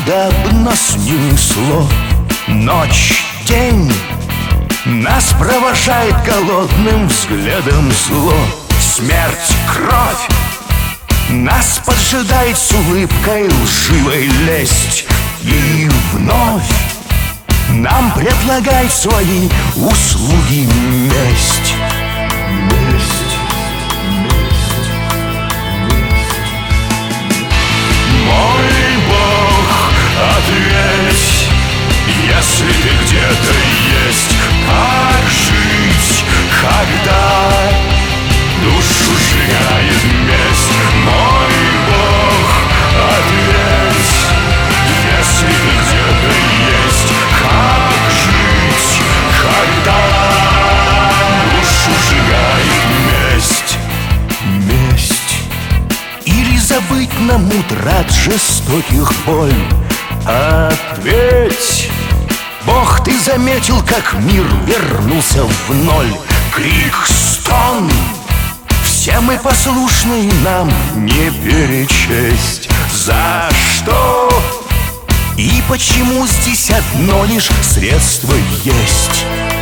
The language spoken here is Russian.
куда бы нас ни несло. Ночь, день нас провожает голодным взглядом зло. Смерть, кровь нас поджидает с улыбкой лживой лесть. И вновь нам предлагает свои услуги месть. Мой Бог, ответь, если ты где-то есть. Как жить, когда душу сжигает месть? Мой Бог, ответь, если ты где-то есть. Как жить, когда душу сжигает месть? Месть. Или забыть нам утрат жестоких боль? Ответь, Бог, ты заметил, как мир вернулся в ноль? Крик, стон, все мы послушны, нам не перечесть. За что и почему здесь одно лишь средство есть?